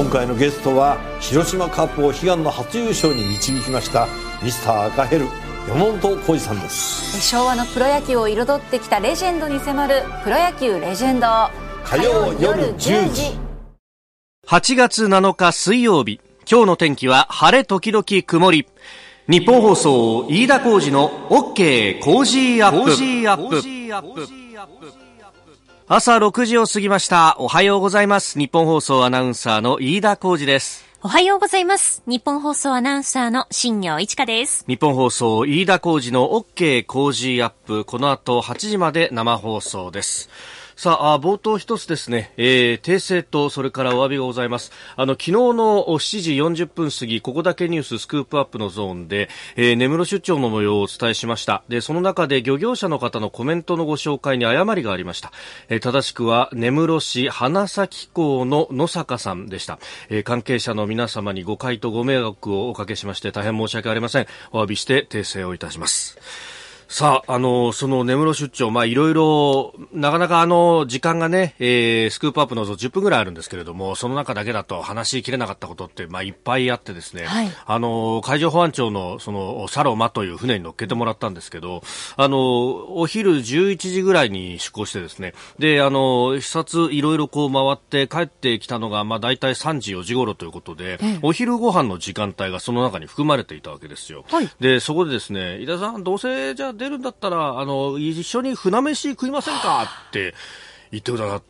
回のゲストは広島カップを悲願の初優勝に導きましたミスター赤ヘル山本浩二さんです。 昭和のプロ野球を彩ってきたレジェンドに迫るプロ野球レジェンド、 火曜夜10時。 8月7日水曜日、今日の天気は晴れ時々曇り。日本放送飯田浩司の OK コージーアップ。朝6時を過ぎました。おはようございます。日本放送アナウンサーの飯田浩司です。 おはようございます。日本放送アナウンサーの新業一華です。 日本放送飯田浩司の OK コージーアップ、この後8時まで生放送です。さあ、冒頭一つですね、訂正とそれからお詫びがございます。昨日の7時40分過ぎ、ここだけニューススクープアップのゾーンで、根室出張の模様をお伝えしました。で、その中で漁業者の方のコメントのご紹介に誤りがありました。正しくは根室市花咲港の野坂さんでした。関係者の皆様に誤解とご迷惑をおかけしまして大変申し訳ありません。お詫びして訂正をいたします。さあ、その根室出張、いろいろ、なかなか時間がね、スクープアップの10分ぐらいあるんですけれども、その中だけだと話しきれなかったことって、いっぱいあってですね、はい、海上保安庁の、サロマという船に乗っけてもらったんですけど、お昼11時ぐらいに出港してですね、で、視察いろいろこう回って帰ってきたのが、だいたい3時4時頃ということで、お昼ご飯の時間帯がその中に含まれていたわけですよ。はい、で、そこでですね、井田さん、どうせじゃあ出るんだったら一緒に船飯食いませんかって言ってくださって、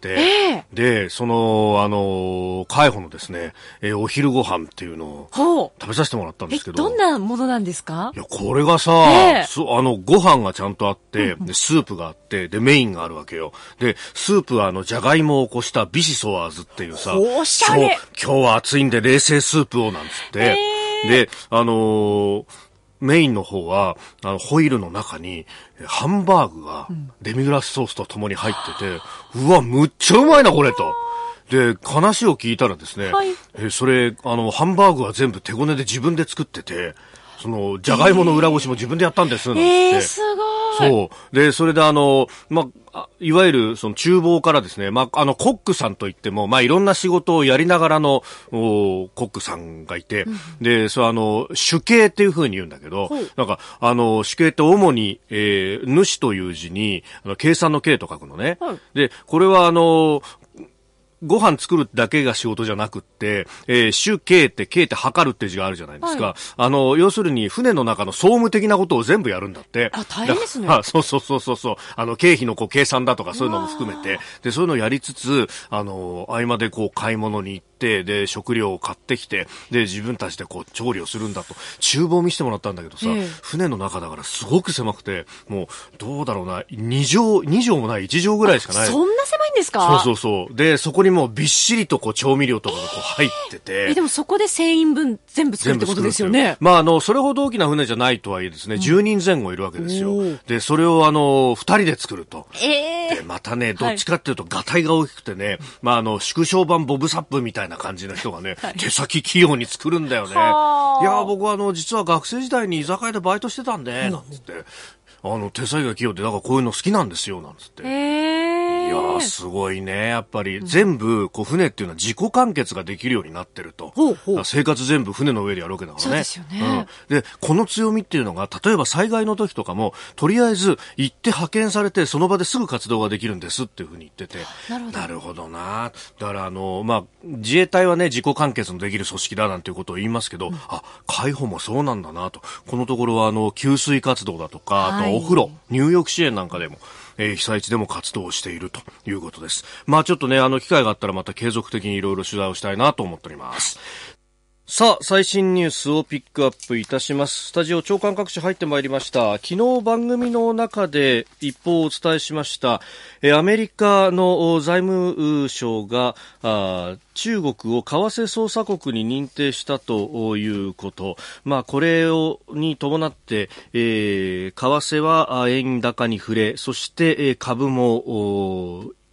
でその海保のですね、お昼ご飯っていうのを食べさせてもらったんですけど、 どんなものなんですか？ いや、これがさ、ご飯がちゃんとあって、でスープがあって、でメインがあるわけよ。でスープはじゃがいもをこしたビシソワーズっていうさ、 おしゃれ。 今日は暑いんで冷製スープをなんつって、でメインの方はホイルの中にハンバーグがデミグラスソースとともに入ってて、うわ、むっちゃうまいなこれと。で、話を聞いたらですね、それハンバーグは全部手ごねで自分で作ってて、じゃがいもの裏ごしも自分でやったんですなんて。 すごい。 そう。で、それでいわゆる厨房からですね、コックさんといっても、いろんな仕事をやりながらのコックさんがいて、で、主計っていう風に言うんだけど、なんか主計って主に主という字に計算の計と書くのね。で、これはご飯作るだけが仕事じゃなくって、主計って測るって字があるじゃないですか。要するに船の中の総務的なことを全部やるんだって。 大変ですね。 そう。経費の計算だとかそういうのも含めて、で、そういうのをやりつつ、合間で買い物に行って、で、食料を買ってきて、で、自分たちで調理をするんだと。厨房を見せてもらったんだけどさ、船の中だからすごく狭くて、もう、どうだろうな、2畳もない1畳ぐらいしかない。 そんな狭いんですか？ そう。で、そこにもうびっしりと調味料とかが入ってて。 でもそこで1000員分全部作るってことですよね。 それほど大きな船じゃないとはいえですね、10人前後いるわけですよ。で、それを2人で作ると。で、またね、どっちかっていうと、ガタイが大きくてね、縮小版ボブサップみたいな感じの人がね、手先器用に作るんだよね。いや、僕は実は学生時代に居酒屋でバイトしてたんで、なんつって。手先が器用で、だからこういうの好きなんですよ、なんつって。いやー、すごいね。やっぱり全部、船っていうのは自己完結ができるようになってると。生活全部船の上でやるわけだからね。 そうですよね。 で、この強みっていうのが、例えば災害の時とかも、とりあえず行って派遣されて、その場ですぐ活動ができるんですっていうふうに言ってて。なるほどな。だから自衛隊はね、自己完結のできる組織だなんていうことを言いますけど、海保もそうなんだなと。このところは給水活動だとか、あとお風呂、入浴支援なんかでも、被災地でも活動をしているということです。ちょっとね、機会があったらまた継続的にいろいろ取材をしたいなと思っております。さあ、最新ニュースをピックアップいたします。スタジオ長官各紙入ってまいりました。昨日番組の中で一報をお伝えしました。アメリカの財務省が中国を為替操作国に認定したということ。これに伴って、為替は円高に触れ、そして株も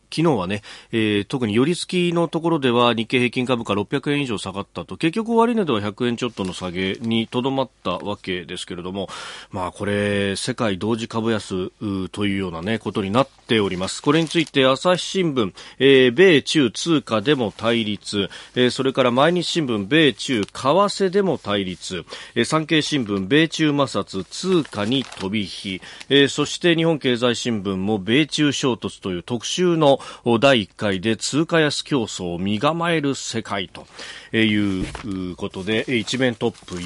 昨日はね、特に寄り付きのところでは日経平均株価600円以上下がったと、結局終値では100円ちょっとの下げにとどまったわけですけれども、これ世界同時株安というようなねことになっております。これについて朝日新聞、米中通貨でも対立、それから毎日新聞米中為替でも対立、産経新聞米中摩擦通貨に飛び火、そして日本経済新聞も米中衝突という特集の第1回で通貨安競争を身構える世界ということで一面トップ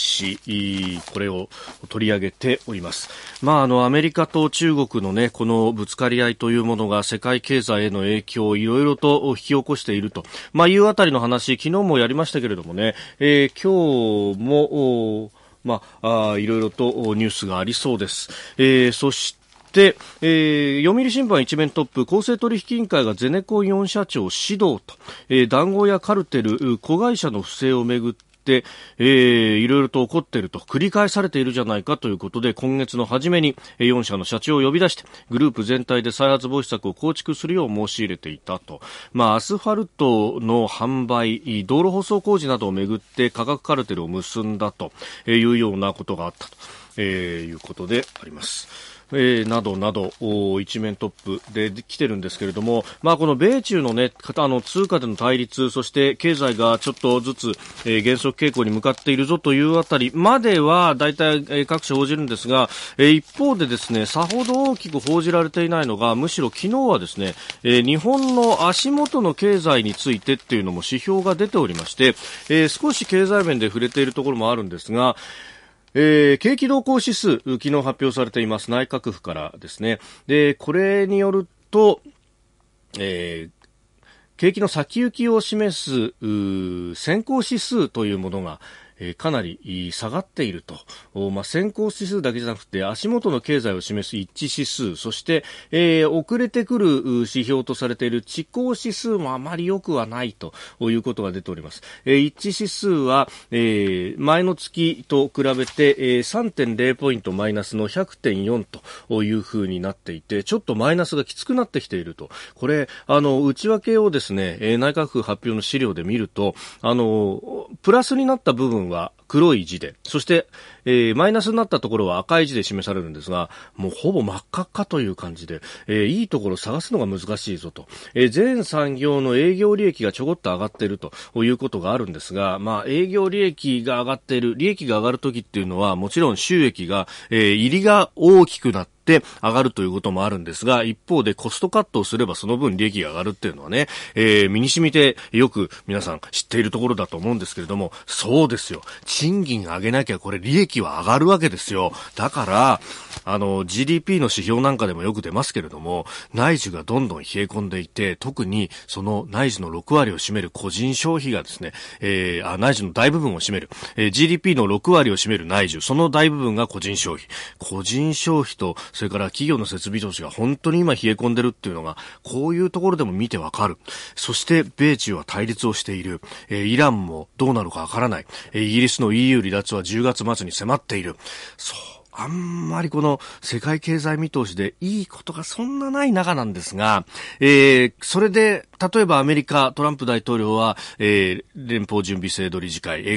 4紙これを取り上げております。アメリカと中国のねこのぶつかり合いというものが世界経済への影響をいろいろと引き起こしていると、いうあたりの話昨日もやりましたけれどもね、今日もいろいろとニュースがありそうです。そして読売新聞一面トップ、公正取引委員会がゼネコン4社長指導と、談合やカルテル子会社の不正をめぐっていろいろと起こっていると、繰り返されているじゃないかということで、今月の初めに4社の社長を呼び出してグループ全体で再発防止策を構築するよう申し入れていたと。アスファルトの販売、道路舗装工事などをめぐって価格カルテルを結んだというようなことがあったということであります。などなど一面トップで来てるんですけれども、この米中のね通貨での対立、そして経済がちょっとずつ減速傾向に向かっているぞというあたりまではだいたい各社報じるんですが、一方でですねさほど大きく報じられていないのが、むしろ昨日はですね日本の足元の経済についてっていうのも指標が出ておりまして、少し経済面で触れているところもあるんですが、景気動向指数昨日発表されています。内閣府からですね。でこれによると、景気の先行きを示す先行指数というものがかなり下がっていると。先行指数だけじゃなくて足元の経済を示す一致指数、そして、遅れてくる指標とされている遅行指数もあまり良くはないということが出ております。一致指数は、前の月と比べて、3.0 ポイントマイナスの 100.4 というふうになっていて、ちょっとマイナスがきつくなってきていると。これ内訳をですね、内閣府発表の資料で見るとプラスになった部分は黒い字で、そして、マイナスになったところは赤い字で示されるんですが、もうほぼ真っ赤っかという感じで、いいところを探すのが難しいぞと。全産業の営業利益がちょこっと上がっているということがあるんですが、営業利益が上がっている、利益が上がるときっていうのはもちろん収益が、入りが大きくなって上がるということもあるんですが、一方でコストカットをすればその分利益が上がるっていうのはね、身に染みてよく皆さん知っているところだと思うんですけれども、そうですよ。賃金上げなきゃこれ利益は上がるわけですよ。だからGDP の指標なんかでもよく出ますけれども、内需がどんどん冷え込んでいて、特にその内需の6割を占める個人消費がですね、内需の大部分を占める、GDP の6割を占める内需、その大部分が個人消費。個人消費とそれから企業の設備投資が本当に今冷え込んでるっていうのがこういうところでも見てわかる。そして米中は対立をしている、イランもどうなるかわからない、イギリスの EU 離脱は10月末に迫っている。あんまりこの世界経済見通しでいいことがそんなない中なんですが、それで例えばアメリカトランプ大統領は、連邦準備制度理事会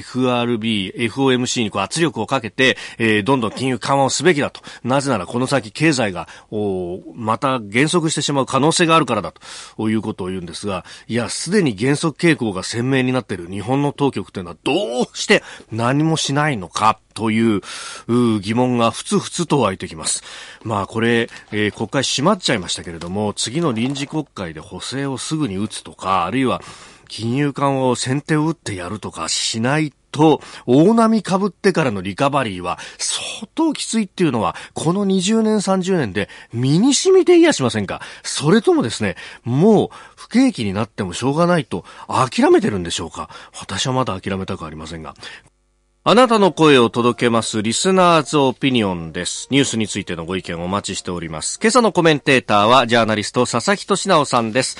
FRB、FOMC に圧力をかけて、どんどん金融緩和をすべきだと。なぜならこの先経済がまた減速してしまう可能性があるからだということを言うんですが、いやすでに減速傾向が鮮明になっている日本の当局というのはどうして何もしないのかという疑問がふつふつと湧いてきます。これ、国会閉まっちゃいましたけれども、次の臨時国会で補正をすぐに打つとか、あるいは金融緩和を先手を打ってやるとかしないと、大波被ってからのリカバリーは相当きついっていうのはこの20年30年で身に染みていやしませんか。それともですね、もう不景気になってもしょうがないと諦めてるんでしょうか。私はまだ諦めたくありませんが、あなたの声を届けますリスナーズオピニオンです。ニュースについてのご意見をお待ちしております。今朝のコメンテーターはジャーナリスト佐々木俊直さんです。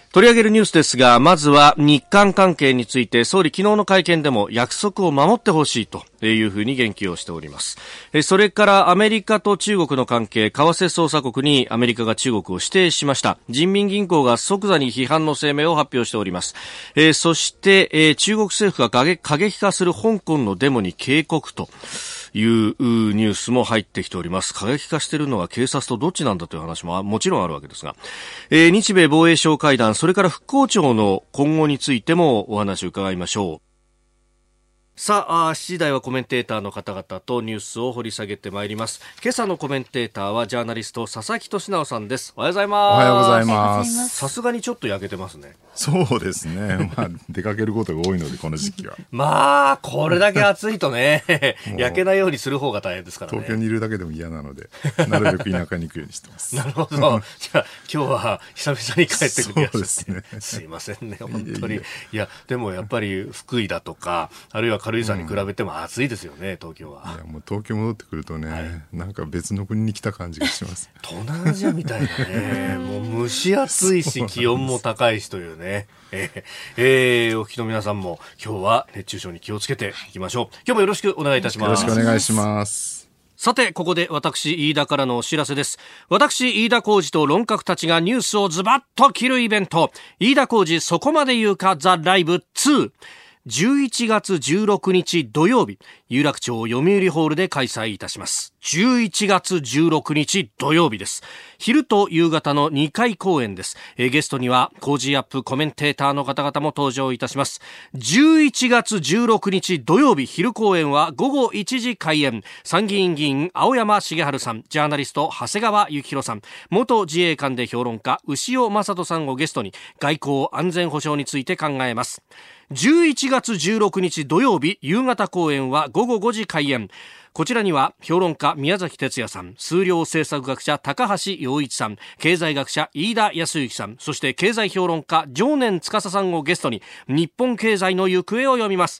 取り上げるニュースですが、まずは日韓関係について、総理昨日の会見でも約束を守ってほしいというふうに言及をしております。それからアメリカと中国の関係、為替操作国にアメリカが中国を指定しました。人民銀行が即座に批判の声明を発表しております。そして、中国政府が過激化する香港のデモに警告というニュースも入ってきております。過激化しているのは警察とどっちなんだという話ももちろんあるわけですが、日米防衛相会談、それから復興庁の今後についてもお話を伺いましょう。さあ、7時台はコメンテーターの方々とニュースを掘り下げてまいります。今朝のコメンテーターはジャーナリスト佐々木俊直さんです。おはようございます。 おはようございます。 さすがにちょっと焼けてますね。 そうですね、出かけることが多いのでこの時期はまあこれだけ暑いとね焼けないようにする方が大変ですからね。 東京にいるだけでも嫌なのでなるべく田舎に行くようにしてますなるほど。じゃあ今日は久々に帰ってくるやつ。 そうですね。 すいませんね本当に。いやでもやっぱり福井だとかあるいは軽井沢に比べても暑いですよね、東京は。 いやもう東京戻ってくるとね、なんか別の国に来た感じがします。 東南アジアみたいなねもう蒸し暑いし気温も高いしというね。お聞きの皆さんも今日は熱中症に気をつけていきましょう。今日もよろしくお願いいたします。 よろしくお願いします。 さてここで私飯田からのお知らせです。私飯田浩司と論客たちがニュースをズバッと切るイベント、飯田浩司そこまで言うかザ・ライブ2、11月16日土曜日、有楽町読売ホールで開催いたします。11月16日土曜日です。昼と夕方の2回公演です。ゲストにはコージーアップコメンテーターの方々も登場いたします。11月16日土曜日昼公演は午後1時開演。参議院議員青山茂春さん、ジャーナリスト長谷川幸宏さん、元自衛官で評論家牛尾正人さんをゲストに外交安全保障について考えます。11月16日土曜日夕方公演は午後5時開演。こちらには評論家宮崎哲也さん、数量政策学者高橋洋一さん、経済学者飯田康之さん、そして経済評論家常年司さんをゲストに日本経済の行方を読みます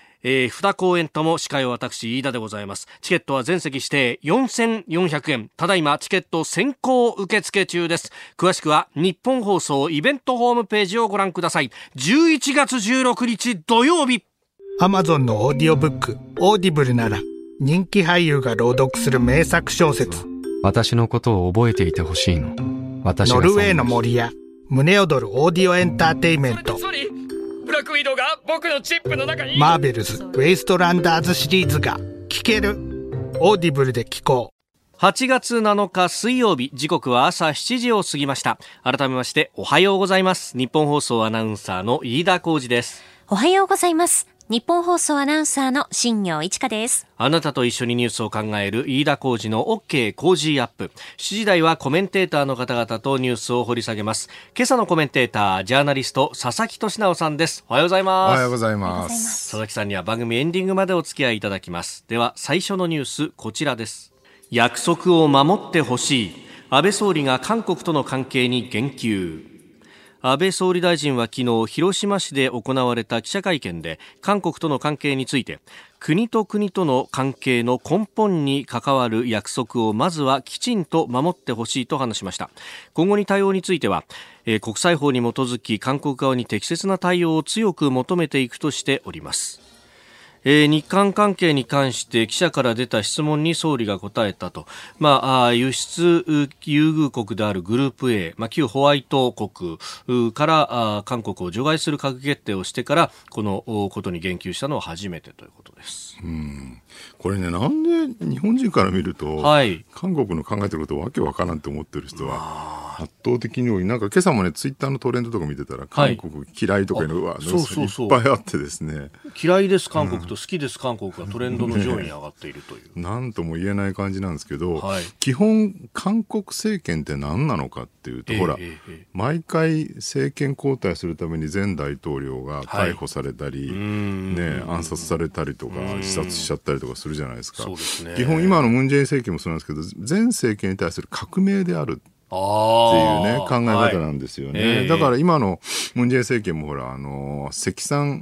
。2公演とも司会は私飯田でございます。チケットは全席指定4400円。ただいまチケット先行受付中です。詳しくは日本放送イベントホームページをご覧ください。11月16日土曜日。 Amazon のオーディオブックオーディブルなら人気俳優が朗読する名作小説、 私のことを覚えていてほしいの。私がノルウェーの森や胸躍るオーディオエンターテイメント、 ブラックウィドウが僕のチップの中に。 マーベルズウェイストランダーズシリーズが聞ける。オーディブルで聞こう。 8月7日水曜日、時刻は朝7時を過ぎました。改めましておはようございます。日本放送アナウンサーの飯田浩司です。 おはようございます。日本放送アナウンサーの新業一華です。 あなたと一緒にニュースを考える飯田浩司の OK コージーアップ。7時台はコメンテーターの方々とニュースを掘り下げます。今朝のコメンテーター、ジャーナリスト佐々木俊直さんです。おはようございます。 おはようござざいます。 佐々木さんには番組エンディングまでお付き合いいただきます。では最初のニュース、こちらです。約束を守ってほしい。安倍総理が韓国との関係に言及。安倍総理大臣は昨日広島市で行われた記者会見で、韓国との関係について国と国との関係の根本に関わる約束をまずはきちんと守ってほしいと話しました。今後に対応については、国際法に基づき韓国側に適切な対応を強く求めていくとしております。日韓関係に関して記者から出た質問に総理が答えたと。輸出優遇国であるグループ A、旧ホワイト国から韓国を除外する閣議決定をしてからこのことに言及したのは初めてということです。 これね、なんで日本人から見ると、韓国の考えてることわけわからんと思ってる人は圧倒的に多い。なんか今朝もね、ツイッターのトレンドとか見てたら、韓国嫌いとかいうのがいっぱいあってですね、 嫌いです韓国と好きです韓国がトレンドの上位に上がっているという、 なんとも言えない感じなんですけど、基本韓国政権って何なのかっていうと、ほら、毎回政権交代するために前大統領が逮捕されたり、暗殺されたりとか自殺しちゃったりとかするじゃないですか。基本今のムン・ジェイン政権もそうなんですけど、前政権に対する革命であるっていうね、考え方なんですよね。だから今のムン・ジェイン政権もほら、積算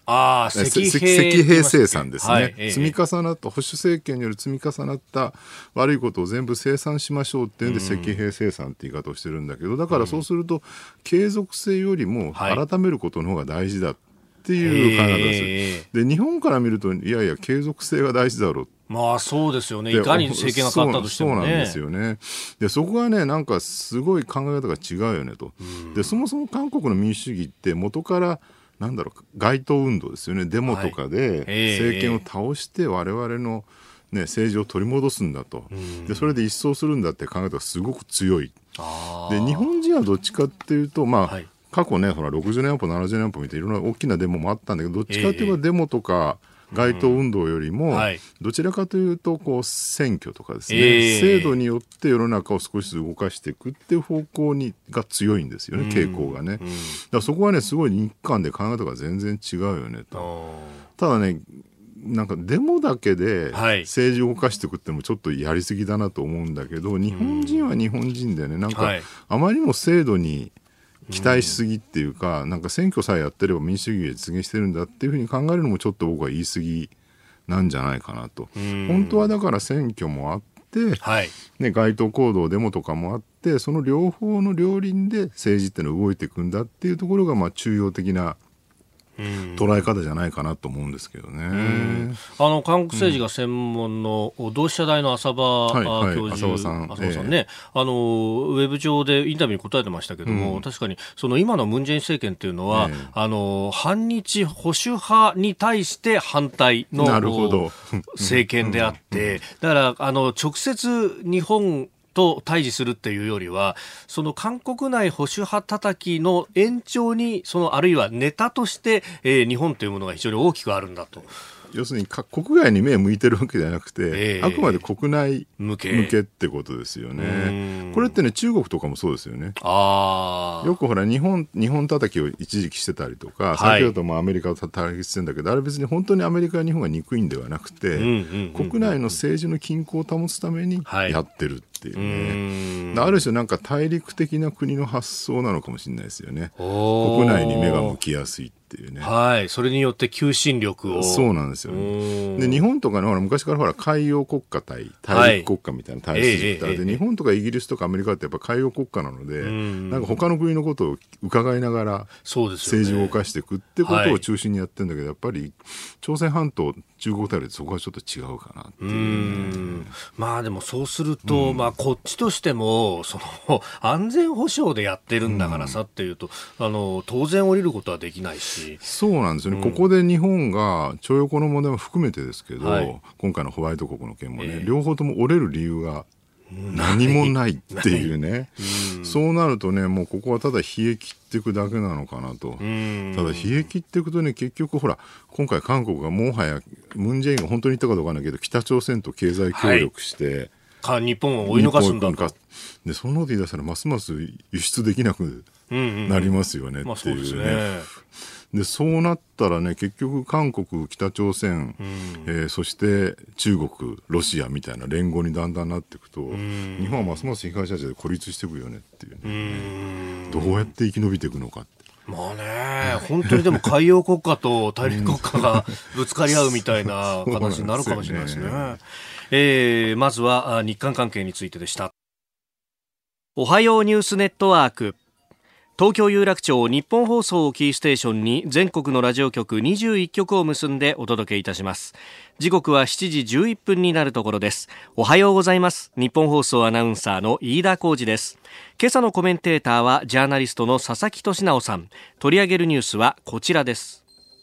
積弊生産ですね、積み重なった保守政権による積み重なった悪いことを全部清算しましょうっていうんで積弊生産って言い方をしてるんだけど、だからそうすると継続性よりも改めることの方が大事だっていう考え方です。で日本から見るといやいや継続性が大事だろう、 まあそうですよね。いかに政権が変わったとしてもね。 そうなんですよね。でそこがねなんかすごい考え方が違うよねと。でそもそも韓国の民主主義って元からなんだろう街頭運動ですよね。デモとかで政権を倒して我々の、ね、政治を取り戻すんだと。でそれで一掃するんだって考え方がすごく強い。で日本人はどっちかっていうとまあ、過去ねほら60年安保70年安保みたいないろんな大きなデモもあったんだけどどっちかっていうとデモとか街頭運動よりも、どちらかというとこう選挙とかですね、制度によって世の中を少しずつ動かしていくっていう方向が強いんですよね、傾向がね。だからそこはねすごい日韓で考え方が全然違うよねと。ただねなんかデモだけで政治を動かしていくってもちょっとやりすぎだなと思うんだけど、日本人は日本人でねなんかあまりにも制度に期待しすぎっていうか、なんか選挙さえやってれば民主主義が実現してるんだっていうふうに考えるのもちょっと僕は言い過ぎなんじゃないかなと。本当はだから選挙もあって、ね、街頭行動デモとかもあってその両方の両輪で政治ってのは動いていくんだっていうところがまあ中庸的な捉え方じゃないかなと思うんですけどね。 韓国政治が専門の同志社大の浅葉教授、浅葉さんね、ウェブ上でインタビューに答えてましたけども、確かにその今のムン・ジェイン政権というのは、反日保守派に対して反対の政権であってだから直接日本と対峙するっていうよりはその韓国内保守派叩きの延長にあるいはネタとして、日本というものが非常に大きくあるんだと。 要するに国外に目を向いてるわけじゃなくて、あくまで国内向けってことですよね。これってね中国とかもそうですよね。よくほら日本叩きを一時期してたりとか、先ほどもアメリカを叩きしてるんだけど、あれ別に本当にアメリカや日本が憎いんではなくて、国内の政治の均衡を保つためにやってるっていうね。ある種なんか大陸的な国の発想なのかもしれないですよね。国内に目が向きやすいっていうね。それによって求心力を。そうなんですよね。で日本とかねほら昔からほら海洋国家対大陸国家みたいな体質があって、日本とかイギリスとかアメリカってやっぱ海洋国家なので、なんか他の国のことを伺いながら政治を動かしていくってことを中心にやってるんだけど、やっぱり朝鮮半島中国大陸そこはちょっと違うかなっていうね。 まあでもそうすると、こっちとしても安全保障でやってるんだからさっていうと、当然降りることはできないし。 そうなんですよね。ここで日本が徴用工の問題も含めてですけど、今回のホワイト国の件もね、両方とも折れる理由が何もないっていうね。そうなるとねもうここはただ冷え切っていくだけなのかなと。ただ冷え切っていくとね結局ほら今回韓国がもはやムン・ジェインが本当に言ったかどうかわかんないけど北朝鮮と経済協力して、 日本を追い抜かすんだと。 でそんなこと言い出したらますます輸出できなくなりますよねっていうね。でそうなったらね結局韓国北朝鮮、そして中国ロシアみたいな連合にだんだんなっていくと、日本はますます被害者で孤立していくよねっていうね。どうやって生き延びていくのかって。 まあね、本当にでも海洋国家と大陸国家がぶつかり合うみたいな形になるかもしれないですね。まずは日韓関係についてでした。おはようニュースネットワーク、東京有楽町日本放送をキーステーションに全国のラジオ局21局を結んでお届けいたします。時刻は7時11分になるところです。おはようございます。日本放送アナウンサーの飯田浩司です。今朝のコメンテーターはジャーナリストの佐々木俊直さん。取り上げるニュースはこちらです。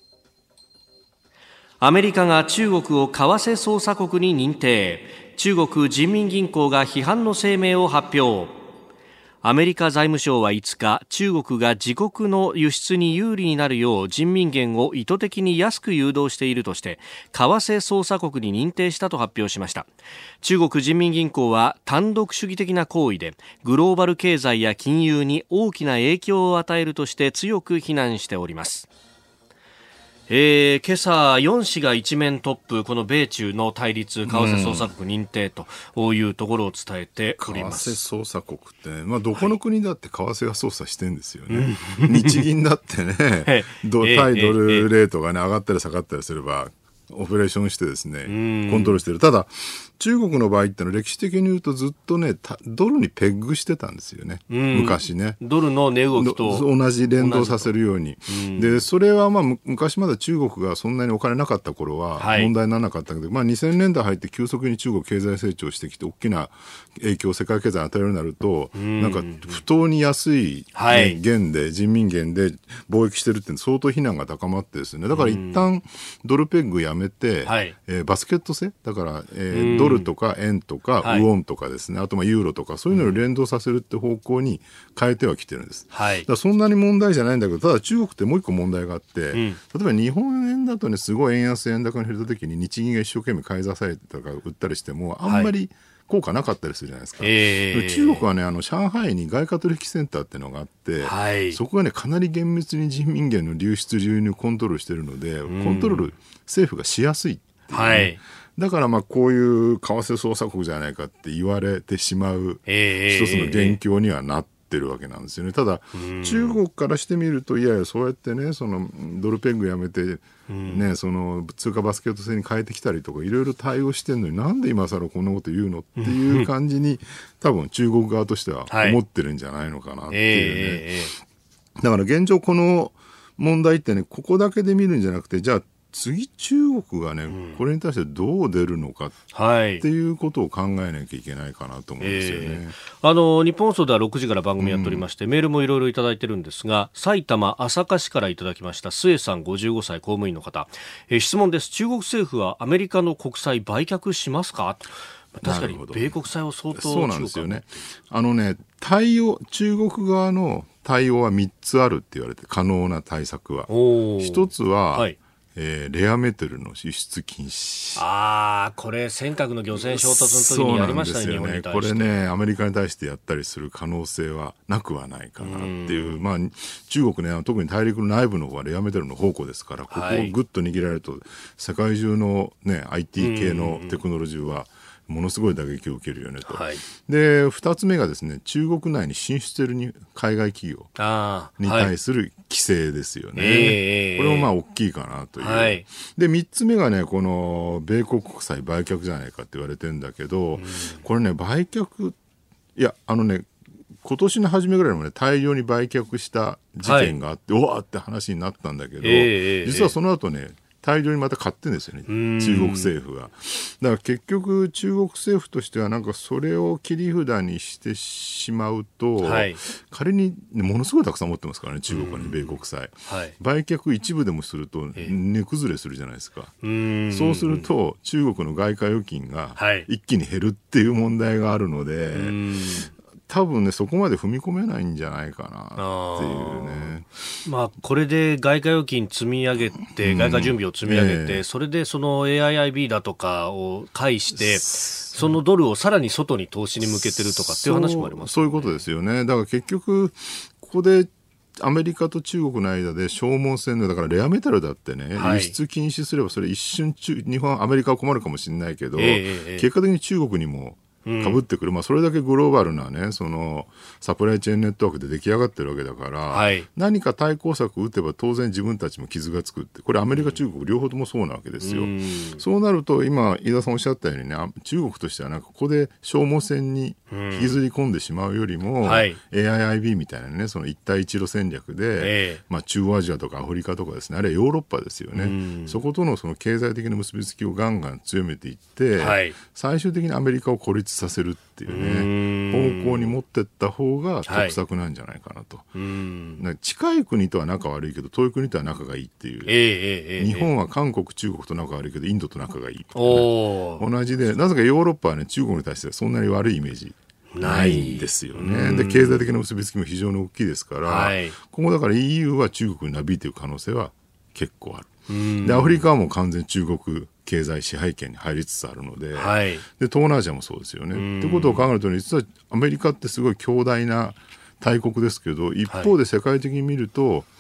アメリカが中国を為替操作国に認定。中国人民銀行が批判の声明を発表。アメリカ財務省は5日、中国が自国の輸出に有利になるよう人民元を意図的に安く誘導しているとして、為替操作国に認定したと発表しました。中国人民銀行は単独主義的な行為で、グローバル経済や金融に大きな影響を与えるとして強く非難しております。 今朝4氏が一面トップ、この米中の対立、為替操作国認定というところを伝えております。 為替操作国って、どこの国だって為替は操作してんですよね。日銀だってね、対ドルレートがね、上がったり下がったりすれば、オペレーションしてですね、コントロールしてる。ただ、中国の場合ってのは歴史的に言うとずっとね、ドルにペッグしてたんですよね。昔ね。 ドルの値動きと同じ連動させるように。で、それは昔まだ中国がそんなにお金なかった頃は問題にならなかったけど、2000年代入って急速に中国経済成長してきて大きな影響を世界経済に与えるようになると、なんか不当に安い、元で、人民元で貿易してるって相当非難が高まってですね。だから一旦ドルペッグやめて、バスケット制だから、ドルとか円とかウォンとかですね、あとユーロとかそういうのを連動させるって方向に変えてはきてるんです。だからそんなに問題じゃないんだけど、ただ中国ってもう一個問題があって、例えば日本円だとね、すごい円安円高に減った時に日銀が一生懸命買い支えたりとか売ったりしてもあんまり効果なかったりするじゃないですか。中国はね、上海に外貨取引センターっていうのがあって、そこがね、かなり厳密に人民元の流出流入コントロールしてるので、コントロール政府がしやすいっていうね。だからこういう為替操作国じゃないかって言われてしまう一つの元凶にはなってるわけなんですよね。ただ中国からしてみると、いやいやそうやってね、そのドルペッグやめてね、その通貨バスケット制に変えてきたりとかいろいろ対応してるのに、なんで今更こんなこと言うのっていう感じに多分中国側としては思ってるんじゃないのかなっていうね。だから現状この問題ってね、ここだけで見るんじゃなくて、じゃあ次中国がね、これに対してどう出るのかっていうことを考えなきゃいけないかなと思うんですよね。 日本放送では6時から番組やっておりまして、メールもいろいろいただいてるんですが、埼玉朝霞市からいただきました末さん55歳公務員の方、質問です。中国政府はアメリカの国債売却しますか？確かに米国債を相当そうなんですよね。中国側の対応は3つあるって言われて、可能な対策は。一つは、レアメタルの輸出禁止。 これ尖閣の漁船衝突の時にやりましたね。 そうなんですよね。これね、アメリカに対してやったりする可能性はなくはないかなっていう。中国ね、特に大陸の内部の方はレアメタルの宝庫ですから、ここをぐっと握られると世界中のね IT 系のテクノロジーはものすごい打撃を受けるよねと。で、二つ目がですね、中国内に進出している海外企業に対する規制ですよね。これも大きいかなという。で、三つ目がね、この米国国債売却じゃないかって言われてるんだけど、これね、売却、いや、今年の初めぐらいもね、大量に売却した事件があって、おわーって話になったんだけど、実はその後ね、大量にまた買ってるんですよね、中国政府が。だから結局中国政府としてはなんかそれを切り札にしてしまうと、仮にものすごいたくさん持ってますからね、中国はね、米国債。売却一部でもすると値崩れするじゃないですか。そうすると中国の外貨預金が一気に減るっていう問題があるので、多分ね、そこまで踏み込めないんじゃないかなっていうね。 これで外貨預金積み上げて、外貨準備を積み上げて、それでその AIIB だとかを介して、そのドルをさらに外に投資に向けてるとかっていう話もあります、ね。 そういうことですよね。だから結局、ここでアメリカと中国の間で消耗戦の、だからレアメタルだってね、輸出禁止すればそれ一瞬日本、アメリカは困るかもしれないけど、結果的に中国にもかぶってくる、それだけグローバルなね、そのサプライチェーンネットワークで出来上がってるわけだから、何か対抗策を打てば当然自分たちも傷がつくって、これアメリカ中国両方ともそうなわけですよ。そうなると今飯田さんおっしゃったようにね、中国としてはなんかここで消耗戦に引きずり込んでしまうよりも、AIIB みたいなね、その一帯一路戦略で、中央アジアとかアフリカとかですね、あるいはヨーロッパですよね、そことのその経済的な結びつきをガンガン強めていって、最終的にアメリカを孤立させるっていうね、方向に持っていった方が得策なんじゃないかなと。近い国とは仲悪いけど遠い国とは仲がいいっていう、日本は韓国中国と仲悪いけどインドと仲がいい、同じで、なぜかヨーロッパはね、中国に対してはそんなに悪いイメージないんですよね。で、経済的な結びつきも非常に大きいですから、今後だから EU は中国になびいていく可能性は結構ある。で、アフリカはもう完全に中国経済支配権に入りつつあるので、で東南アジアもそうですよね。ってことを考えると、ね、実はアメリカってすごい強大な大国ですけど、一方で世界的に見ると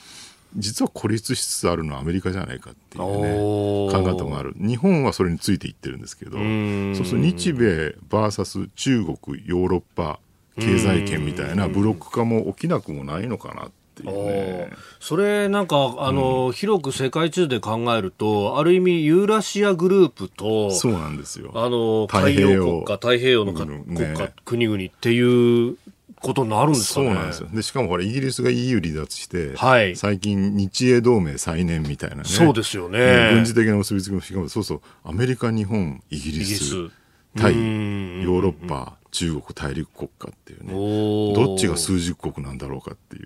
実は孤立しつつあるのはアメリカじゃないかっていうね考え方もある。日本はそれについていってるんですけど、そうすると日米 VS 中国ヨーロッパ経済圏みたいなブロック化も起きなくもないのかなっていうね。 それなんか広く世界地図で考えるとある意味ユーラシアグループとそうなんですよ、 海洋国家太平洋の国家、国々っていうことになるんですかね。 そうなんですよ。でしかもほらイギリスが EU 離脱して、最近日英同盟再燃みたいなね。 そうですよね。 軍事的な結びつきもしかもそうそうアメリカ日本イギリス対ヨーロッパ中国大陸国家っていうね、どっちが数十国なんだろうかっていう。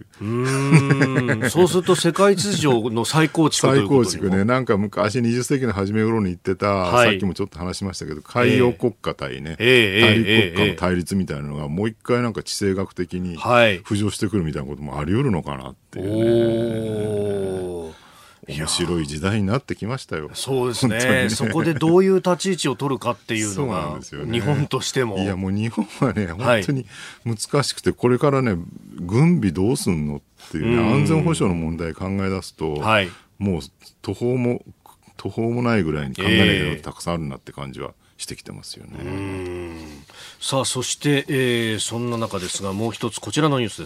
そうすると世界秩序の再構築ということにも。 再構築ね。なんか昔20世紀の初め頃に言ってた、さっきもちょっと話しましたけど、海洋国家対ね、大陸国家の対立みたいなのがもう一回なんか地政学的に浮上してくるみたいなこともあり得るのかなっていうね。面白い時代になってきましたよ。 そうですね。そこでどういう立ち位置を取るかっていうのが日本としても。 いやもう日本はね本当に難しくて、これからね軍備どうすんのっていうね、安全保障の問題考え出すと、もう途方もないぐらいに考えなきゃいけないことたくさんあるなって感じはしてきてますよね。 さあそして、そんな中ですがもう一つこちらのニュースです。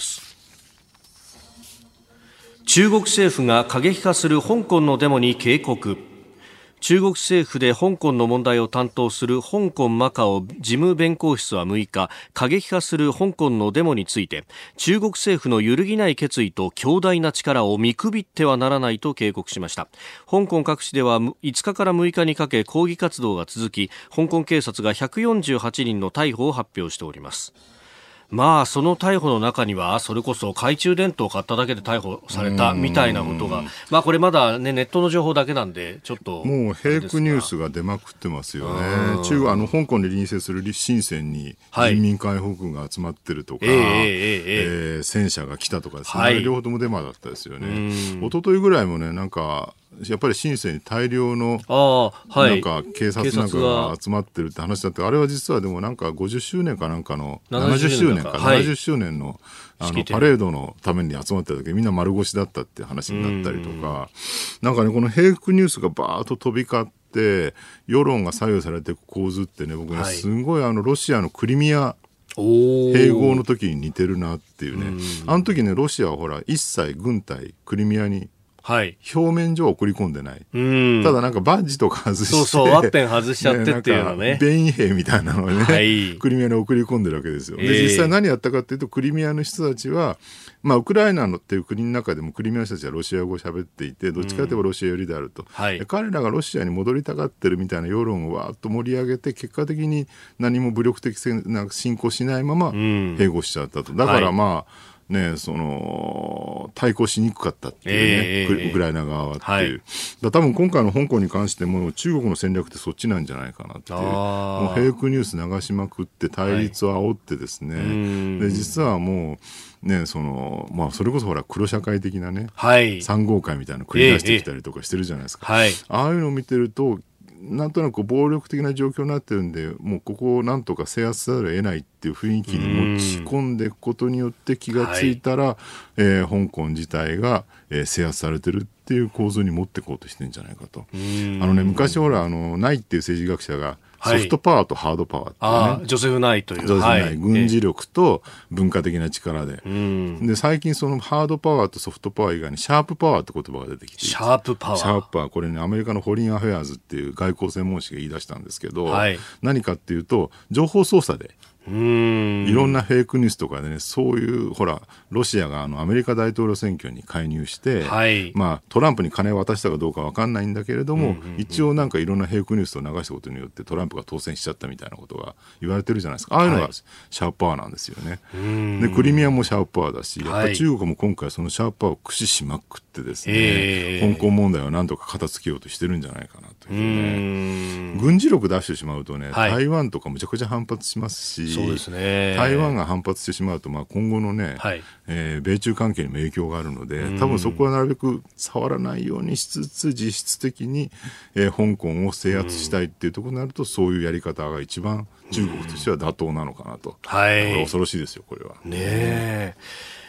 中国政府が過激化する香港のデモに警告。中国政府で香港の問題を担当する香港マカオ事務弁公室は6日、過激化する香港のデモについて中国政府の揺るぎない決意と強大な力を見くびってはならないと警告しました。香港各地では5日から6日にかけ抗議活動が続き、香港警察が148人の逮捕を発表しております。まあその逮捕の中にはそれこそ懐中電灯を買っただけで逮捕されたみたいなことが、まあこれまだねネットの情報だけなんでちょっともうフェイクニュースが出まくってますよね。中国香港に隣接する深センに人民解放軍が集まってるとか、戦車が来たとかですね、両方ともデマだったですよね。一昨日ぐらいもねなんかやっぱり深センに大量のなんか警察なんかが集まってるって話だって、あれは実はでもなんか50周年かなんかの70周年のパレードのために集まってた時みんな丸腰だったって話になったりとか、なんかねこのフェイクニュースがバーッと飛び交って世論が左右されていく構図ってね、僕ねすごいロシアのクリミア併合の時に似てるなっていうね。あの時ねロシアはほら一切軍隊クリミアに表面上は送り込んでない。ただなんかバッジとか外してワッペン外しちゃってっていうのね。 便衣兵みたいなのをね、クリミアに送り込んでるわけですよ。で実際何やったかっていうとクリミアの人たちはまあウクライナのっていう国の中でもクリミアの人たちはロシア語を喋っていて、どっちかといえばロシア寄りであると。彼らがロシアに戻りたがってるみたいな世論をわーっと盛り上げて、結果的に何も武力的な侵攻しないまま併合しちゃったと。だからまあね、対抗しにくかったっていうね、ウクライナ側はっていう。多分今回の香港に関しても中国の戦略ってそっちなんじゃないかなっていう。もうフェイクニュース流しまくって対立を煽ってですね。で実はもうねまあそれこそほら黒社会的なね、3号会みたいなの繰り出してきたりとかしてるじゃないですか。ああいうのを見てるとなんとなく暴力的な状況になってるんで、もうここをなんとか制圧せざるを得ないっていう雰囲気に持ち込んでいくことによって気がついたら、香港自体が、制圧されてるっていう構図に持っていこうとしてるんじゃないかと。昔ほらナイっていう政治学者がソフトパワーとハードパワーっていうね、 ジョセフ・ナイという、 軍事力と文化的な力で、で最近そのハードパワーとソフトパワー以外にシャープパワーって言葉が出てきて、 シャープパワー、 これねアメリカのホリン・アフェアーズっていう外交専門誌が言い出したんですけど、何かっていうと情報操作でいろんなフェイクニュースとかでね、そういうほらロシアがアメリカ大統領選挙に介入して、まあトランプに金を渡したかどうか分かんないんだけれども、一応なんかいろんなフェイクニュースを流したことによってトランプが当選しちゃったみたいなことが言われてるじゃないですか。ああいうのがシャープパワーなんですよね。でクリミアもシャープパワーだし、やっぱり中国も今回そのシャープパワーを駆使しまくってですね、香港問題をなんとか片付けようとしてるんじゃないかなというね。軍事力出してしまうとね、台湾とかむちゃくちゃ反発しますし、 そうですね、 台湾が反発してしまうと、まあ、今後のね、米中関係にも影響があるので、多分そこはなるべく触らないようにしつつ実質的に、香港を制圧したいっていうところになると、そういうやり方が一番中国としては妥当なのかなと。恐ろしいですよこれは。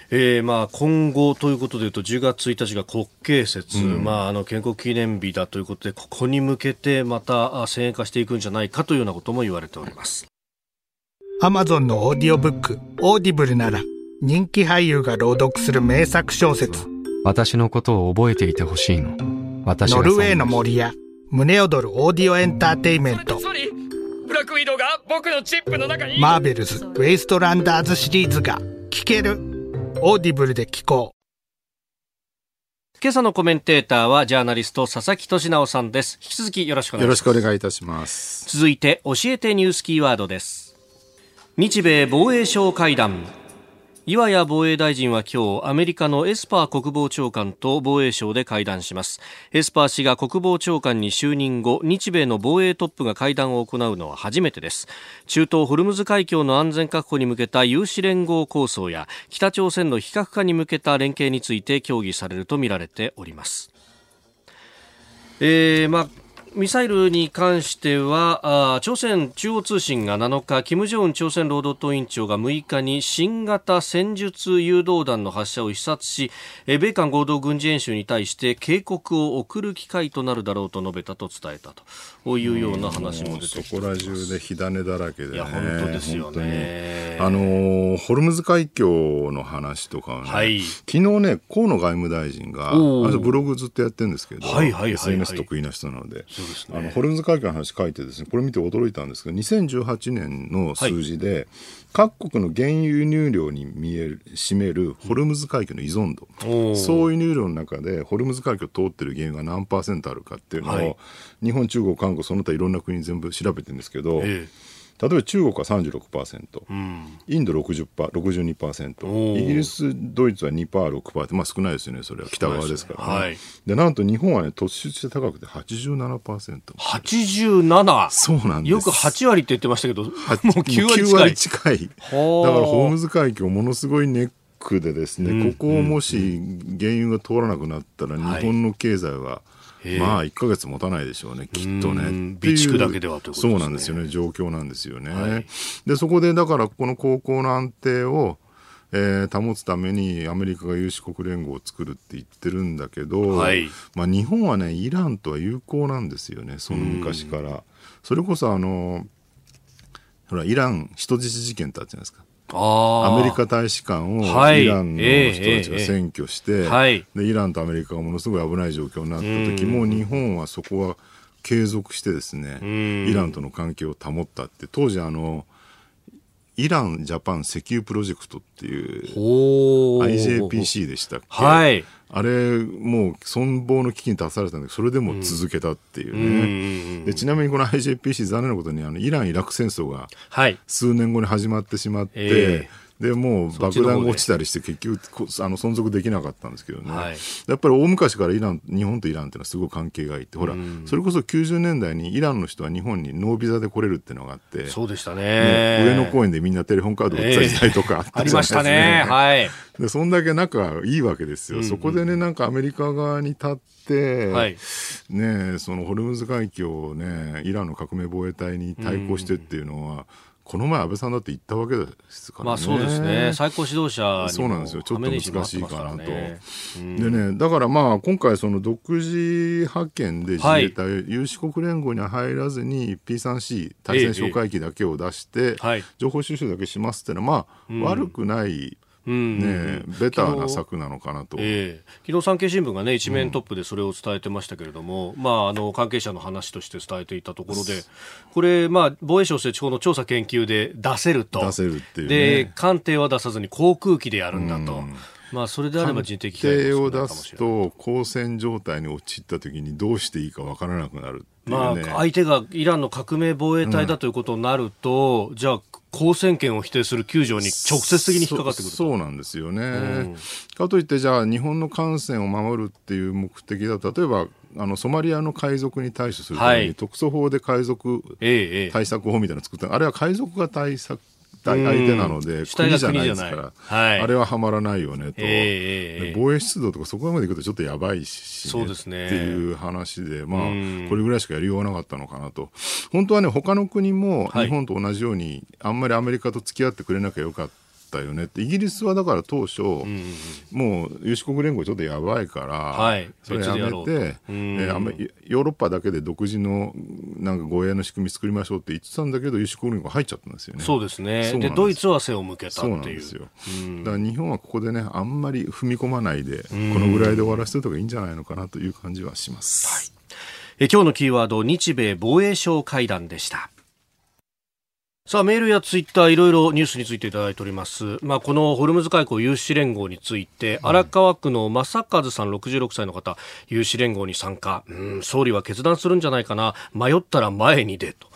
今後ということでいうと10月1日が国慶節、建国記念日だということで、ここに向けてまた先鋭化していくんじゃないかというようなことも言われております。 アマゾンのオーディオブックオーディブルなら、人気俳優が朗読する名作小説。 私のことを覚えていてほしいの。 ノルウェーの森や胸躍るオーディオエンターテイメント。 ブラックウィドウが僕のチップの中に。 マーベルズウェイストランダーズシリーズが聞ける。オーディブルで聞こう。 今朝のコメンテーターはジャーナリスト佐々木俊直さんです。引き続きよろしくお願いします。 よろしくお願いいたします。 続いて教えてニュースキーワードです。日米防衛相会談。岩谷防衛大臣は今日アメリカのエスパー国防長官と防衛省で会談します。エスパー氏が国防長官に就任後、日米の防衛トップが会談を行うのは初めてです。中東ホルムズ海峡の安全確保に向けた有志連合構想や北朝鮮の非核化に向けた連携について協議されるとみられております。ミサイルに関しては朝鮮中央通信が7日、金正恩朝鮮労働党委員長が6日に新型戦術誘導弾の発射を視察し、米韓合同軍事演習に対して警告を送る機会となるだろうと述べたと伝えたというような話も出てきています。 そこら中で火種だらけでね。 いや本当ですよね。 ホルムズ海峡の話とかはね、昨日ね、河野外務大臣がブログずっとやってるんですけど、SNS 得意な人なので、ホルムズ海峡の話書いてですね、これ見て驚いたんですけど、2018年の数字で、各国の原油輸入量に占めるホルムズ海峡の依存度、総輸入量の中でホルムズ海峡を通ってる原油が何%あるかっていうのを、日本、中国、韓国、その他いろんな国全部調べてるんですけど、例えば中国は 36%、インド 62%、イギリス、ドイツは 2%、6%、少ないですよね、それは北側ですからね。で、なんと日本はね、突出して高くて 87%。 87？ そうなんです。 よく8割って言ってましたけど、もう9割近い。 だからホルムズ海峡ものすごいネックでですね、ここをもし原油が通らなくなったら、日本の経済は、1ヶ月持たないでしょうね、きっとね。 備蓄だけではということですね。 そうなんですよね、状況なんですよね。で、そこでだからこの航行の安定を、保つためにアメリカが有志国連合を作るって言ってるんだけど、日本はね、イランとは友好なんですよね、その昔から。それこそほら、イラン人質事件ってあったじゃないですか。アメリカ大使館をイランの人たちが占拠して、でイランとアメリカがものすごい危ない状況になった時も、日本はそこは継続してですね、イランとの関係を保ったって、当時イランジャパン石油プロジェクトっていう IJPC でしたっけ、あれもう存亡の危機に立たされたんだけど、それでも続けたっていうね。でちなみにこの IJPC、 残念なことにイラン・イラク戦争が数年後に始まってしまって、でもう爆弾が落ちたりして結局存続できなかったんですけどね、やっぱり大昔から日本とイランっていうのはすごい関係がいいって、ほらそれこそ90年代にイランの人は日本にノービザで来れるっていうのがあって、 そうでしたね。 上野公園でみんなテレホンカードを売った時代とかあったじゃないですか、ありましたね。でそんだけ仲いいわけですよ。そこでね、なんかアメリカ側に立って、そのホルムズ海峡をね、イランの革命防衛隊に対抗してっていうのは、この前安倍さんだって言ったわけですからね。 そうですね。最高指導者にもそうなんですよ。ちょっと難しいかなと。でね、だから今回その独自派遣で自衛隊、有志国連合には入らずに P3C 対戦哨戒機だけを出して、情報収集だけしますっていうのは悪くないベターな策なのかなと。 昨日産経新聞がね、一面トップでそれを伝えてましたけれども、関係者の話として伝えていたところで、これ防衛省設置法の調査研究で出せると、 出せるっていう、 で艦艇は出さずに航空機でやるんだと。それであれば人的被害も少ないかもしれない。 艦艇を出すと交戦状態に陥った時にどうしていいかわからなくなるっていうね。 相手がイランの革命防衛隊だということになると、じゃあ交戦権を否定する9条に直接的に引っかかってくると。 そうなんですよね。かといってじゃあ日本の艦船を守るっていう目的だと、例えばソマリアの海賊に対処するために、特措法で海賊対策法みたいなのを作った、あれは海賊が相手なので国じゃないですから、あれははまらないよねと、防衛出動とかそこまでいくとちょっとやばいし、ね、っていう話で、これぐらいしかやりようがなかったのかなと。本当はね、他の国も日本と同じように、あんまりアメリカと付き合ってくれなきゃよかったったよねって。イギリスはだから当初、もう有志国連合ちょっとやばいから、それやめて、あんまりヨーロッパだけで独自のなんか護衛の仕組み作りましょうって言ってたんだけど、有志国連合入っちゃったんですよね。 そうですね。でドイツは背を向けたっていう。そうなんですよ。 だから日本はここでね、あんまり踏み込まないで、このぐらいで終わらせておいた方がいいんじゃないのかなという感じはします。 今日のキーワード、日米防衛相会談でした。さあ、メールやツイッターいろいろニュースについていただいております。このホルムズ海溝有志連合について、荒川区の正和さん66歳の方、有志連合に参加、総理は決断するんじゃないかな、迷ったら前に出と。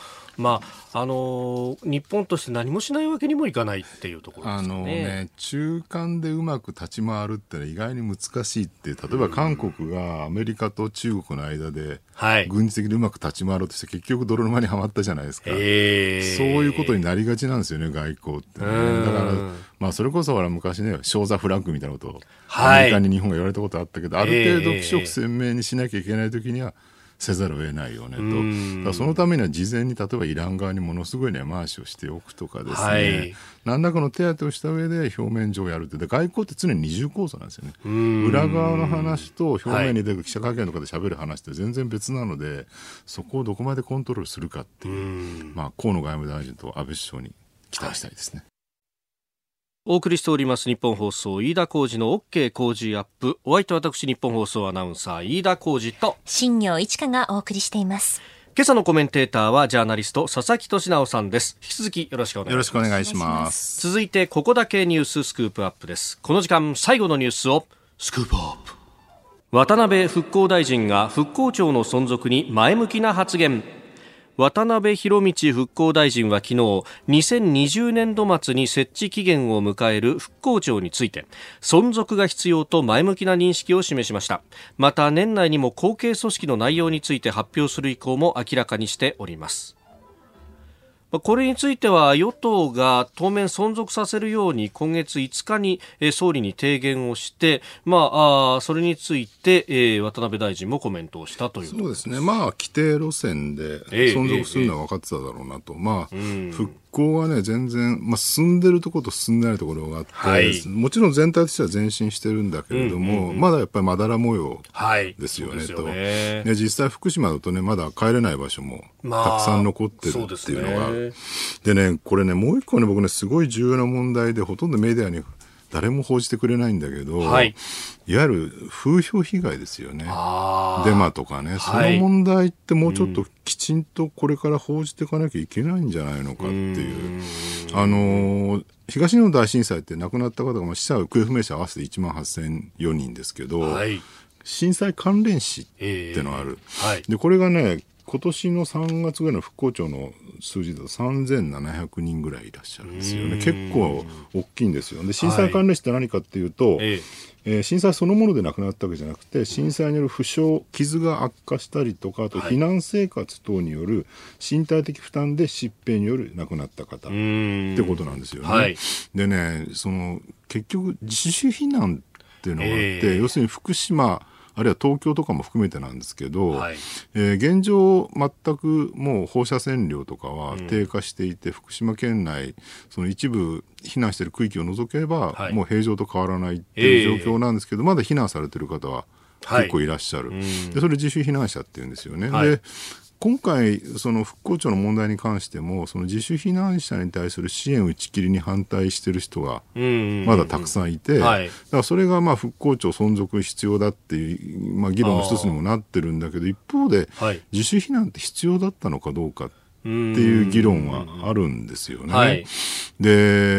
日本として何もしないわけにもいかないっていうところですね。 中間でうまく立ち回るってのは意外に難しいって、例えば韓国がアメリカと中国の間で軍事的にうまく立ち回ろうとして結局泥沼にはまったじゃないですか。そういうことになりがちなんですよね、外交ってね。だからそれこそ昔ね、ショーザフラッグみたいなことをアメリカに日本が言われたことあったけど、ある程度気色鮮明にしなきゃいけないときにはせざるを得ないよねと。だからそのためには事前に例えばイラン側にものすごい根回しをしておくとかですね、何らかの手当てをした上で表面上やるって。で、外交って常に二重構造なんですよね。裏側の話と表面に出る記者会見とかで喋る話って全然別なので、そこをどこまでコントロールするかっていう、河野外務大臣と安倍首相に期待したいですね。 お送りしております日本放送飯田浩司の OK 工事アップ。お相手は私、日本放送アナウンサー飯田浩司と新業一華がお送りしています。 今朝のコメンテーターはジャーナリスト佐々木俊直さんです。引き続きよろしくお願いします。 よろしくお願いします。 続いてここだけニューススクープアップです。この時間最後のニュースをスクープアップ。渡辺復興大臣が復興庁の存続に前向きな発言。渡辺博道復興大臣は昨日、2020年度末に設置期限を迎える復興庁について、存続が必要と前向きな認識を示しました。また、年内にも後継組織の内容について発表する意向も明らかにしております。これについては与党が当面存続させるように今月5日に総理に提言をして、それについて渡辺大臣もコメントをしたという。 そうですね。規定路線で存続するのは分かってただろうなと。復興はね、全然、進んでるところと進んでないところがあって、もちろん全体としては前進してるんだけれども、まだやっぱりまだら模様ですよね、と。実際福島だとね、まだ帰れない場所もたくさん残ってるっていうのが。でね、これね、もう一個ね、僕ね、すごい重要な問題で、ほとんどメディアに誰も報じてくれないんだけど、いわゆる風評被害ですよね。デマとかね、その問題ってもうちょっときちんとこれから報じていかなきゃいけないんじゃないのかっていう。東日本大震災って亡くなった方が、死者行方不明者合わせて18,004人ですけど、震災関連死ってのがある。で、これがね、今年の3月ぐらいの復興庁の数字だと3700人ぐらいいらっしゃるんですよね。結構大きいんですよ。で、震災関連死って何かっていうと、震災そのもので亡くなったわけじゃなくて、震災による負傷、傷が悪化したりとか、あと避難生活等による身体的負担で疾病による亡くなった方ってことなんですよね。でね、結局自主避難っていうのがあって、要するに福島、あるいは東京とかも含めてなんですけど、現状全くもう放射線量とかは低下していて、福島県内その一部避難している区域を除ければ、もう平常と変わらないっていう状況なんですけど、まだ避難されている方は結構いらっしゃる。で、それ自主避難者っていうんですよね。で、今回その復興庁の問題に関しても、その自主避難者に対する支援打ち切りに反対している人がまだたくさんいて、だからそれが復興庁存続必要だっていう、議論の一つにもなってるんだけど、一方で自主避難って必要だったのかどうかっていう議論はあるんですよね。で、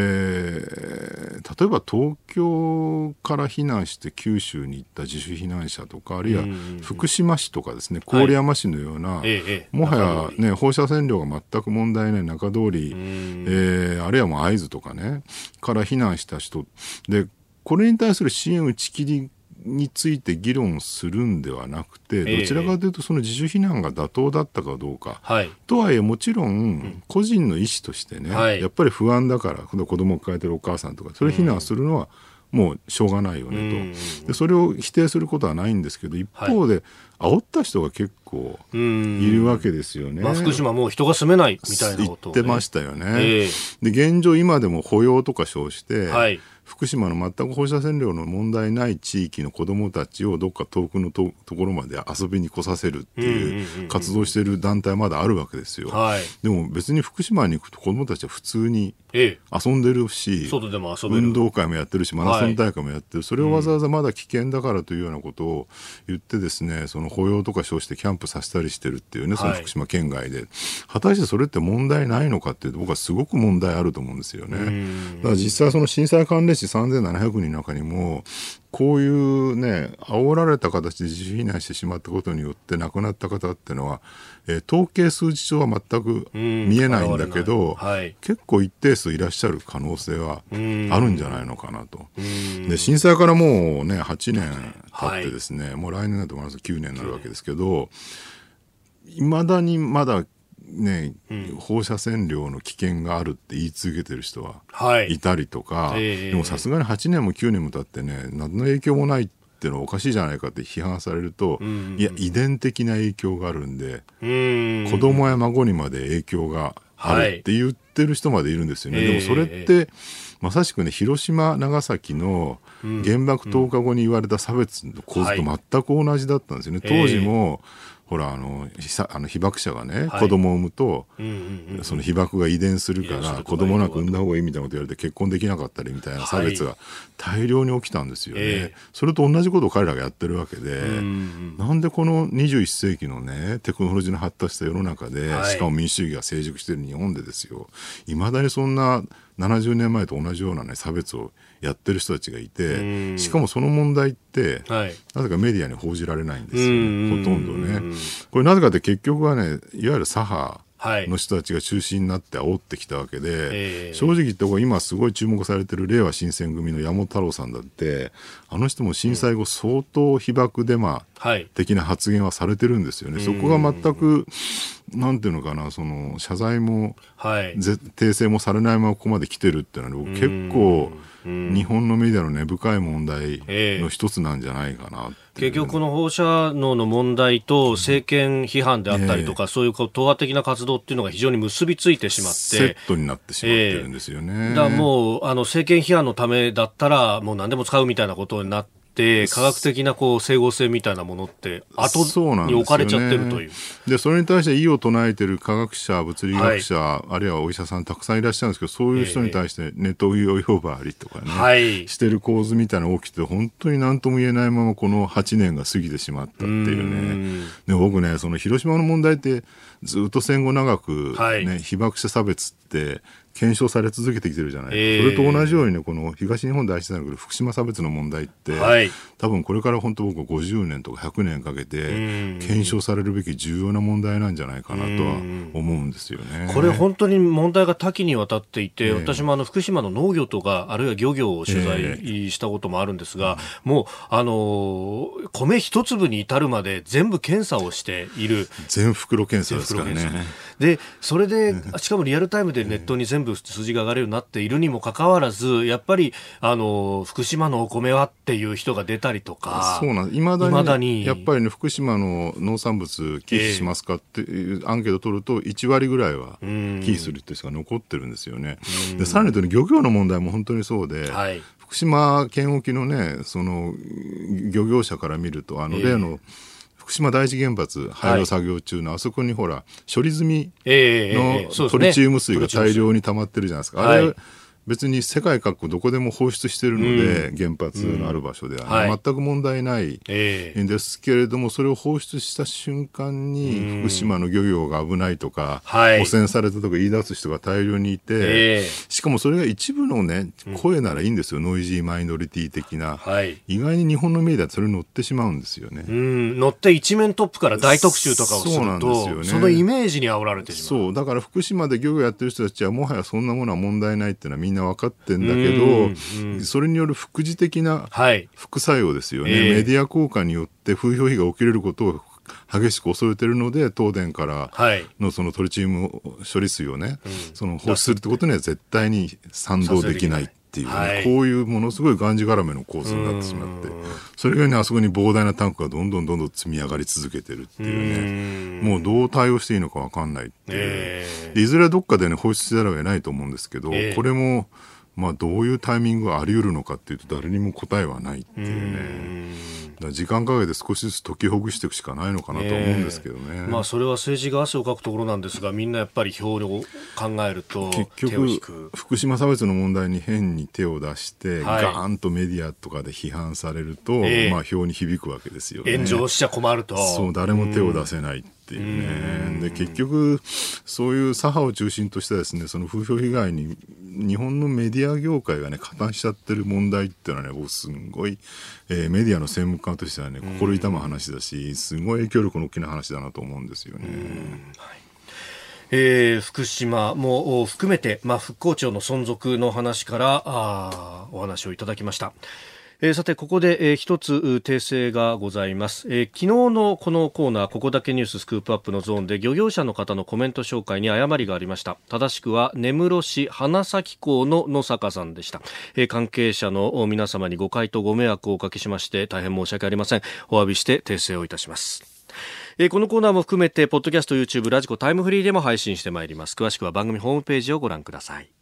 例えば東京から避難して九州に行った自主避難者とか、あるいは福島市とかですね、郡山市のような、もはやね、放射線量が全く問題ない中通り、あるいはもう会津とかね、から避難した人で、これに対する支援打ち切りについて議論するんではなくて、どちらかというとその自主避難が妥当だったかどうか、とはいえもちろん個人の意思としてね、やっぱり不安だから子供を抱えてるお母さんとか、それ避難するのはもうしょうがないよねと。で、それを否定することはないんですけど、一方で煽った人が結構いるわけですよね。 福島もう人が住めないみたいなことを、 言ってましたよね。で現状今でも保養とか称して、福島の全く放射線量の問題ない地域の子どもたちをどっか遠くの ところまで遊びに来させるっていう活動している団体はまだあるわけですよ。でも別に福島に行くと子どもたちは普通に遊んでるし、 外でも遊べる、 運動会もやってるしマラソン大会もやってる、それをわざわざまだ危険だからというようなことを言ってですね、その保養とか称してキャンプさせたりしてるっていうね、その福島県外で、果たしてそれって問題ないのかっていうと僕はすごく問題あると思うんですよね。だから実際その震災関連死3700人の中にもこういうね煽られた形で自主避難してしまったことによって亡くなった方っていうのは、統計数字上は全く見えないんだけど、結構一定数いらっしゃる可能性はあるんじゃないのかなと。で震災からもうね8年経ってですね、もう来年だと思います9年になるわけですけど、いまだにまだね、放射線量の危険があるって言い続けてる人はいたりとか、でもさすがに8年も9年も経ってね何の影響もないっていうのはおかしいじゃないかって批判されると、いや遺伝的な影響があるんで、子供や孫にまで影響があるって言ってる人までいるんですよね。でもそれってまさしくね広島長崎の原爆投下後に言われた差別の構図と全く同じだったんですよね。当時もほら被爆者がね、子供を産むと、その被爆が遺伝するから子供なく産んだ方がいいみたいなこと言われて結婚できなかったりみたいな差別が大量に起きたんですよね。それと同じことを彼らがやってるわけで、なんでこの21世紀のねテクノロジーの発達した世の中で、しかも民主主義が成熟している日本でですよ、いまだにそんな70年前と同じようなね差別をやってる人たちがいて、しかもその問題って、なぜかメディアに報じられないんですよね、ほとんどね。これなぜかって結局はね、いわゆる左派の人たちが中心になって煽ってきたわけで、正直言って今すごい注目されてる令和新選組の山本太郎さんだって、あの人も震災後相当被爆デマ的な発言はされてるんですよね。そこが全くなんていうのかな、その謝罪も、訂正もされないままここまで来てるっていうのは、僕結構日本のメディアの根深い問題の一つなんじゃないかなって、 結局この放射能の問題と政権批判であったりとか、そういう党派的な活動っていうのが非常に結びついてしまってセットになってしまってるんですよね。 だからもう政権批判のためだったらもう何でも使うみたいなことになって科学的な整合性みたいなものって後に置かれちゃってるという。 でそれに対して異を唱えている科学者、物理学者、あるいはお医者さんたくさんいらっしゃるんですけど、そういう人に対してネトウヨ呼ばわりとかね、してる構図みたいなのが起きて、本当に何とも言えないままこの8年が過ぎてしまったっていうね。で僕ね、その広島の問題ってずっと戦後長く、被爆者差別って検証され続けてきてるじゃないですか。それと同じようにね、この東日本大震災の福島差別の問題って、多分これから本当僕50年とか100年かけて検証されるべき重要な問題なんじゃないかなとは思うんですよね。 これ本当に問題が多岐にわたっていて、私も福島の農業とかあるいは漁業を取材したこともあるんですが、もう米一粒に至るまで全部検査をしている。 全袋検査ですからね。 でそれでしかもリアルタイムでネットに全部数字が上がるようになっているにもかかわらず、やっぱり福島のお米はっていう人が出たりとか、 そうなんです。未だにやっぱりね、福島の農産物寄付しますかっていうアンケート取ると1割ぐらいは寄付するって人が残ってるんですよね。でさらに言うと、漁業の問題も本当にそうで、福島県沖のね、その漁業者から見ると例の福島第一原発廃炉作業中のあそこにほら処理済みのトリチウム水が大量に溜まってるじゃないですか。あれ別に世界各国どこでも放出してるので、原発のある場所では、全く問題ないんですけれども、それを放出した瞬間に福島の漁業が危ないとか、汚染されたとか言い出す人が大量にいて、しかもそれが一部のね声ならいいんですよ、ノイジーマイノリティ的な、意外に日本のメディアそれに乗ってしまうんですよね。 乗って一面トップから大特集とかをすると、そのイメージに煽られてしまう。 そうだから福島で漁業やってる人たちはもはやそんなものは問題ないっていうのはみんな分かってんだけど、それによる副次的な副作用ですよね。メディア効果によって風評被害が起きれることを激しく恐れているので、東電からのそのトリチウム処理水をね、その放出するってことには絶対に賛同できないっっていうね、こういうものすごいがんじがらめの構図になってしまって、それがね、あそこに膨大なタンクがどんどん積み上がり続けてるっていうね、もうどう対応していいのか分かんないっていう、いずれどっかでね、放出せざるを得ないと思うんですけど、これも、どういうタイミングがあり得るのかっていうと誰にも答えはないっていうね。だから時間かけて少しずつ解きほぐしていくしかないのかなと思うんですけどね。 それは政治が汗をかくところなんですが、みんなやっぱり票を考えると結局福島差別の問題に変に手を出して、ガーンとメディアとかで批判されると、票に響くわけですよね。 炎上しちゃ困ると。 そう、誰も手を出せないっていうね。で、結局そういう左派を中心としたですね、その風評被害に日本のメディア業界がね、加担しちゃってる問題っていうのはね、僕すんごい、メディアの専門家としてはね、心痛む話だし、すごい影響力の大きな話だなと思うんですよね。 福島も含めて、復興庁の存続の話からお話をいただきました。さてここで、一つ訂正がございます。昨日のこのコーナー、ここだけニューススクープアップのゾーンで漁業者の方のコメント紹介に誤りがありました。正しくは根室市花咲港の野坂さんでした。関係者の皆様に誤解とご迷惑をおかけしまして大変申し訳ありません。お詫びして訂正をいたします。このコーナーも含めてポッドキャスト、YouTube、ラジコ、タイムフリーでも配信してまいります。詳しくは番組ホームページをご覧ください。